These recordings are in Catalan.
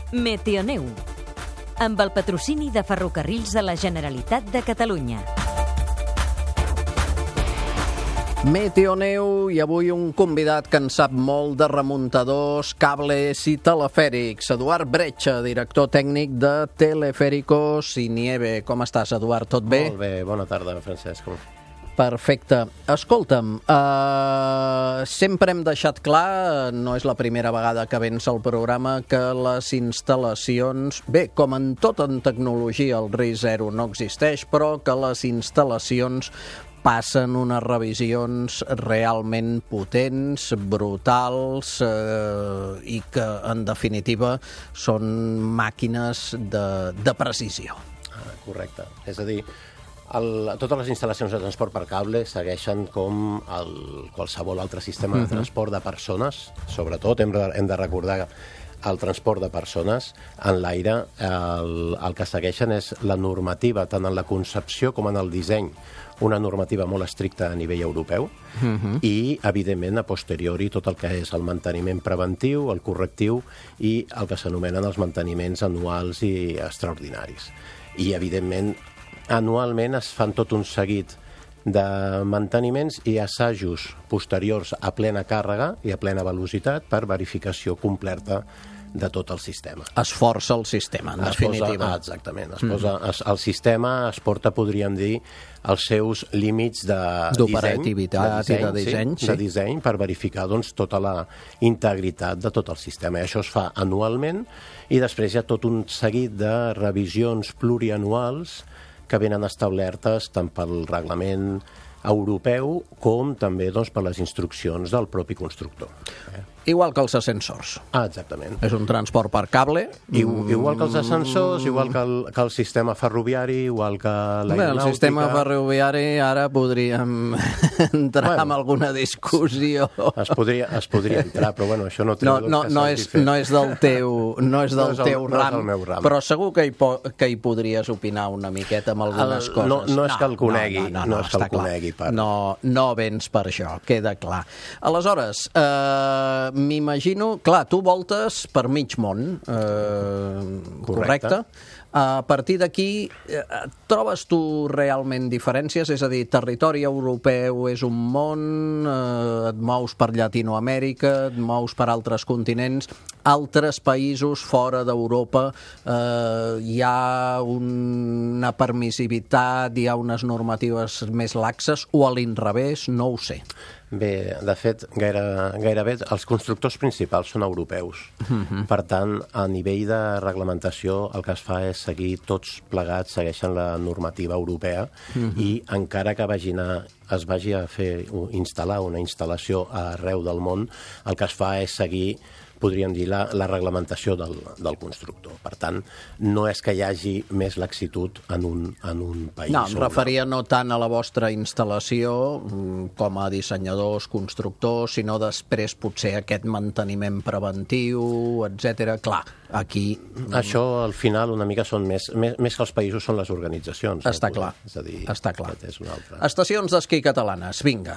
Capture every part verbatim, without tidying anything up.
Meteoneu, amb el patrocini de Ferrocarrils de la Generalitat de Catalunya. Meteoneu, i avui un convidat que en sap molt de remuntadors, cables i telefèrics. Eduard Bretxa, director tècnic de Teleféricos y Nieve. Com estàs, Eduard? Tot bé? Molt bé, bona tarda, Francesc. Perfecte. Escolta'm, uh, sempre hem deixat clar, no és la primera vegada que vens al programa, que les instal·lacions, bé, com en tot en tecnologia el risc zero no existeix, però que les instal·lacions passen unes revisions realment potents, brutals, eh, i que, en definitiva, són màquines de, de precisió. Ah, correcte. És a dir, el, totes les instal·lacions de transport per cable segueixen com el, qualsevol altre sistema uh-huh. de transport de persones. Sobretot hem de, hem de recordar el transport de persones en l'aire. El, el que segueixen és la normativa, tant en la concepció com en el disseny, una normativa molt estricta a nivell europeu uh-huh. i, evidentment, a posteriori tot el que és el manteniment preventiu, el correctiu i el que s'anomenen els manteniments anuals i extraordinaris. I, evidentment, anualment es fan tot un seguit de manteniments i assajos posteriors a plena càrrega i a plena velocitat per verificació completa de tot el sistema. Es força el sistema, en es definitiva. Posa, ah, exactament. Es posa, mm. es, el sistema es porta, podríem dir, els seus límits de d'operativitat disseny, i de disseny, sí, sí. de disseny per verificar doncs, tota la integritat de tot el sistema. I això es fa anualment i després hi ha tot un seguit de revisions plurianuals que venen establertes tant pel reglament europeu com també doncs, per les instruccions del propi constructor. Eh? Igual que els ascensors. Ah, exactament. És un transport per cable. I, igual que els ascensors, igual que el, que el sistema ferroviari, igual que l'aeronàutica. Bé, el sistema ferroviari ara podríem entrar bueno, en alguna discussió. Es podria, es podria entrar, però bueno, això no té... No, no, no, és, no és del teu, no és del no és el, teu no ram, és el meu ram, però segur que hi, po, que hi podries opinar una miqueta amb algunes el, coses. No, no és que el conegui, no, no, no, no, no és que el clar. conegui. Per... No, no vens per això, queda clar. Aleshores, eh, m'imagino, clar, tu voltes per mig món, eh, correcte? correcte? A partir d'aquí, eh, trobes tu realment diferències? És a dir, territori europeu és un món, eh, et mous per Llatinoamèrica, et mous per altres continents, altres països fora d'Europa, eh, hi ha una permissivitat, hi ha unes normatives més laxes, o a l'inrevés, no ho sé. Bé, de fet, gaire, gairebé els constructors principals són europeus. Uh-huh. Per tant, a nivell de reglamentació, el que es fa és seguir tots plegats, segueixen la normativa europea, uh-huh. i encara que vagin a, es vagi a fer instal·lar una instal·lació arreu del món, el que es fa és seguir, podríem dir, la, la reglamentació del, del constructor. Per tant, no és que hi hagi més laxitud en un, en un país. No, em referia no tant a la vostra instal·lació com a dissenyadors, constructors, sinó després potser aquest manteniment preventiu, etcètera. Clar, aquí... Això, al final, una mica són més... Més, més que els països són les organitzacions. Està no? clar. És a dir, està clar. És una altra... Estacions d'esquí catalanes, vinga.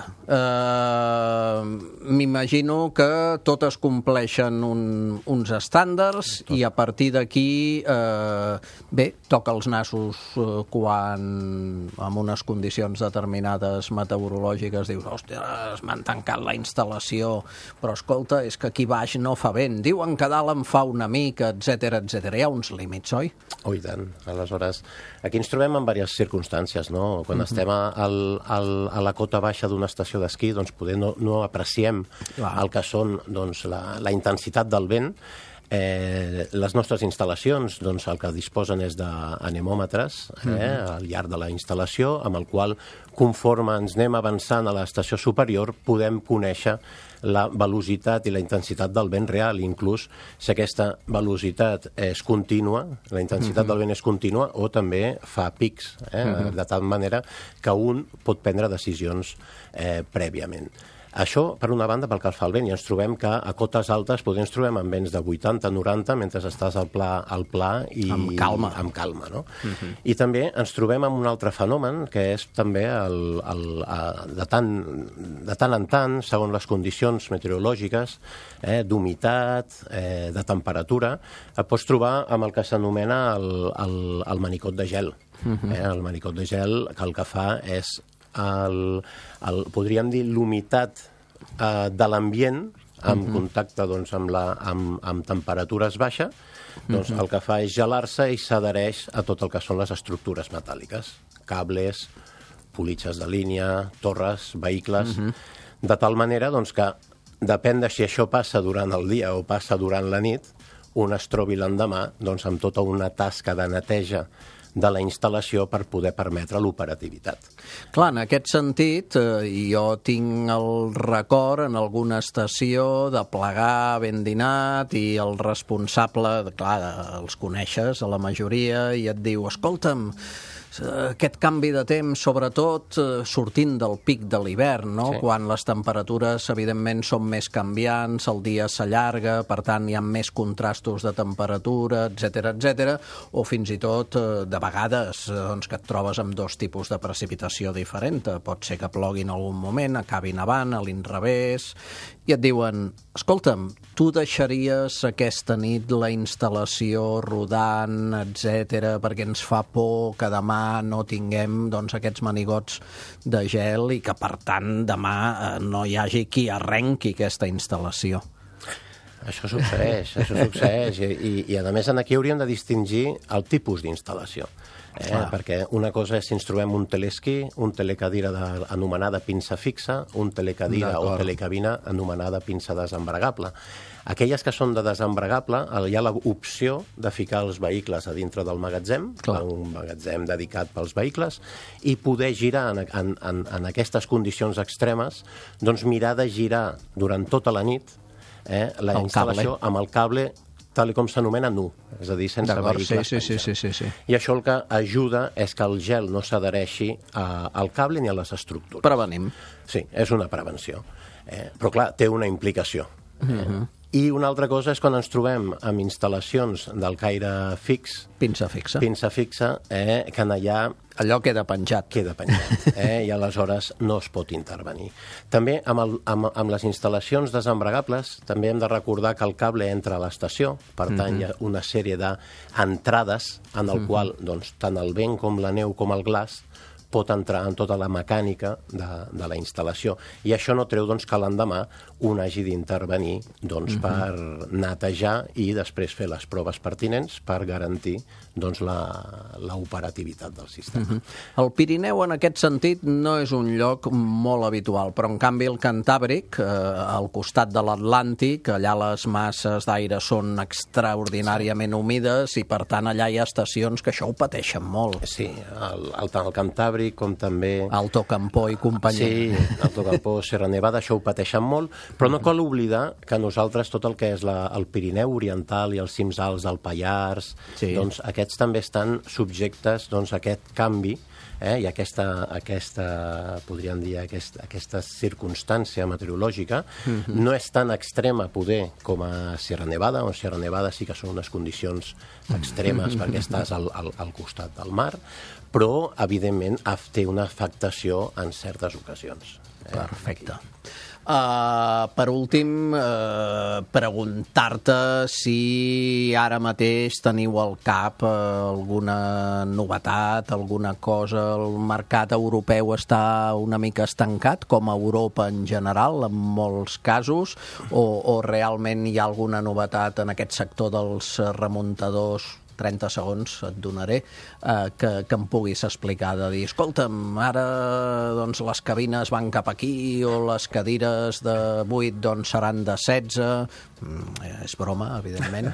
Uh, m'imagino que totes compleixen Un, uns estàndards i a partir d'aquí eh, bé, toca els nassos eh, quan en unes condicions determinades meteorològiques dius, hòstia, m'han tancat la instal·lació, però escolta, és que aquí baix no fa vent, diuen que dalt en fa una mica, etcètera, etcètera. Hi ha uns límits, oi? Oh, i tant. Aleshores, aquí ens trobem en diverses circumstàncies, no? Quan uh-huh. estem al, al, a la cota baixa d'una estació d'esquí, doncs poder no, no apreciem Clar. el que són doncs, la, la intensitat del vent. Eh, les nostres instal·lacions, doncs, el que disposen és d'anemòmetres eh, mm-hmm. al llarg de la instal·lació, amb el qual, conforme ens anem avançant a l'estació superior, podem conèixer la velocitat i la intensitat del vent real, inclús si aquesta velocitat és contínua, la intensitat mm-hmm. del vent és contínua, o també fa pics, eh, mm-hmm. de tal manera que un pot prendre decisions eh, prèviament. Això, per una banda, pel que fa al vent, i ens trobem que a cotes altes potser ens trobem amb vents de vuitanta noranta mentre estàs al pla, al pla i amb calma, amb calma, no? Uh-huh. I també ens trobem amb un altre fenomen, que és també el, el, el, de, tant, de tant en tant, segons les condicions meteorològiques, eh, d'humitat, eh, de temperatura, et pots trobar amb el que s'anomena el, el, el manicot de gel. Uh-huh. eh, el manicot de gel, que el que fa és El, el, podríem dir l'humitat eh, de l'ambient en uh-huh. contacte doncs, amb, la, amb, amb temperatures baixes, doncs uh-huh. el que fa és gelar-se i s'adhereix a tot el que són les estructures metàl·liques, cables, politges de línia, torres, vehicles, uh-huh. de tal manera doncs, que depèn de si això passa durant el dia o passa durant la nit, un es trobi l'endemà doncs, amb tota una tasca de neteja de la instal·lació per poder permetre l'operativitat. Clar, en aquest sentit, eh, jo tinc el record en alguna estació de plegar ben dinat i el responsable, clar, els coneixes a la majoria i et diu, escolta'm, aquest canvi de temps, sobretot sortint del pic de l'hivern, no? Sí. Quan les temperatures, evidentment, són més canviants, el dia s'allarga, per tant, hi ha més contrastos de temperatura, etcètera, etcètera, o fins i tot, de vegades, doncs, que et trobes amb dos tipus de precipitació diferent. Pot ser que plogui en algun moment, acabi nevant, a l'inrevés, i et diuen, escolta'm, tu deixaries aquesta nit la instal·lació rodant, etcètera, perquè ens fa por que demà no tinguem doncs, aquests manigots de gel i que, per tant, demà eh, no hi hagi qui arrenqui aquesta instal·lació. Això succeeix, això succeeix. I, i, i, a més, aquí hauríem de distingir el tipus d'instal·lació. Eh? Perquè una cosa és si ens trobem un telesquí, un telecadira de, anomenada pinça fixa, un telecadira o telecabina anomenada pinça desembregable. Aquelles que són de desembregable, hi ha l'opció de ficar els vehicles a dintre del magatzem, Clar. un magatzem dedicat pels vehicles, i poder girar en, en, en, en aquestes condicions extremes, doncs mirar de girar durant tota la nit eh, la el instal·lació cable. amb el cable tal com s'anomena nu, és a dir, sense vehicles. Sí, sí, sí, sí, sí. I això el que ajuda és que el gel no s'adhereixi al cable ni a les estructures. Prevenim. Sí, és una prevenció. Eh, però, clar, té una implicació. Eh? Uh-huh. I una altra cosa és quan ens trobem amb instal·lacions del caire fix, pinça fixa, pinça fixa eh, que en allà allò queda penjat. Queda penjat, eh, i aleshores no es pot intervenir. També amb, el, amb, amb les instal·lacions desembregables també hem de recordar que el cable entra a l'estació, per tant uh-huh. hi ha una sèrie d'entrades en el uh-huh. qual doncs, tant el vent com la neu com el glaç pot entrar en tota la mecànica de, de la instal·lació. I això no treu doncs, que l'endemà un hagi d'intervenir doncs, uh-huh. per netejar i després fer les proves pertinents per garantir doncs, l'operativitat del sistema. Uh-huh. El Pirineu, en aquest sentit, no és un lloc molt habitual, però en canvi el Cantàbric, eh, al costat de l'Atlàntic, allà les masses d'aire són extraordinàriament humides i, per tant, allà hi ha estacions que això ho pateixen molt. Sí, el, el, el Cantàbric com també... Alto Campó i companyia. Sí, Alto Campó, Sierra Nevada, això ho pateixen molt, però no cal oblidar que nosaltres tot el que és la, el Pirineu Oriental i els cims alts del Pallars, sí. doncs aquests també estan subjectes doncs, a aquest canvi eh, i aquesta, aquesta, podríem dir, aquesta, aquesta circumstància meteorològica. Uh-huh. No és tan extrema, poder, com a Sierra Nevada, on Sierra Nevada sí que són unes condicions extremes perquè estàs al, al, al costat del mar, però, evidentment, té una afectació en certes ocasions. Eh? Perfecte. Uh, per últim, uh, preguntar-te si ara mateix teniu al cap uh, alguna novetat, alguna cosa. El mercat europeu està una mica estancat, com a Europa en general, en molts casos, o, o realment hi ha alguna novetat en aquest sector dels remuntadors? trenta segons et donaré, eh, que, que em puguis explicar, de dir, escolta'm, ara doncs, les cabines van cap aquí, o les cadires de vuit doncs, seran de setze... Mm, és broma, evidentment.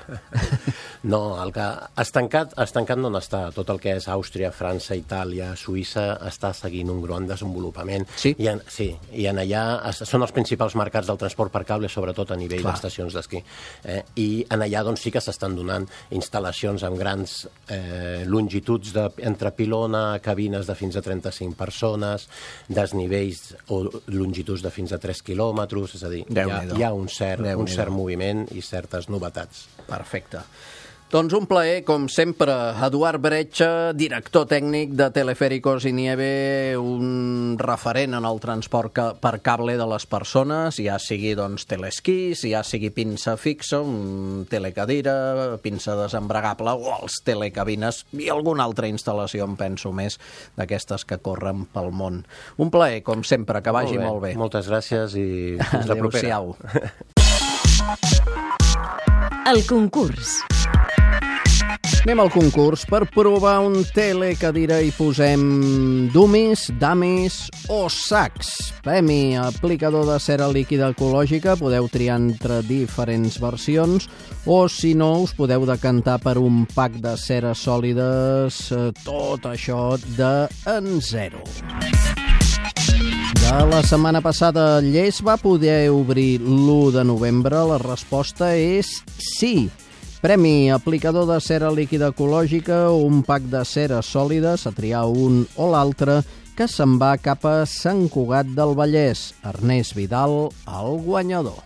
No, el que estancat, estancat no n'està. Tot el que és Àustria, França, Itàlia, Suïssa està seguint un gran desenvolupament. Sí? I en, sí, i en allà són els principals mercats del transport per cable, sobretot a nivell d'estacions d'esquí. Eh? I en allà doncs, sí que s'estan donant instal·lacions amb grans eh, longituds de, entre pilona, cabines de fins a trenta-cinc persones, desnivells o longituds de fins a tres quilòmetres, és a dir, hi ha, hi ha un cert, un cert moviment i certes novetats. Perfecte. Doncs un plaer, com sempre, Eduard Bretxa, director tècnic de Teleféricos y Nieve, un referent en el transport per cable de les persones, ja sigui doncs, telesquís, ja sigui pinça fixa, un telecadira, pinça desembregable o els telecabines i alguna altra instal·lació, em penso més, d'aquestes que corren pel món. Un plaer, com sempre, que vagi molt bé. Molt bé. Moltes gràcies i fins la propera. Adéu-siau. El concurs. Anem al concurs. Per provar un telecadira i posem dumis, damis o sacs. Premi aplicador de cera líquida ecològica. Podeu triar entre diferents versions o, si no, us podeu decantar per un pack de ceres sòlides. Tot això de en zero. De la setmana passada, Llers va poder obrir l'u de novembre. La resposta és sí. Premi aplicador de cera líquida ecològica o un pack de ceres sòlides, a triar un o l'altre, que se'n va cap a Sant Cugat del Vallès. Ernest Vidal, el guanyador.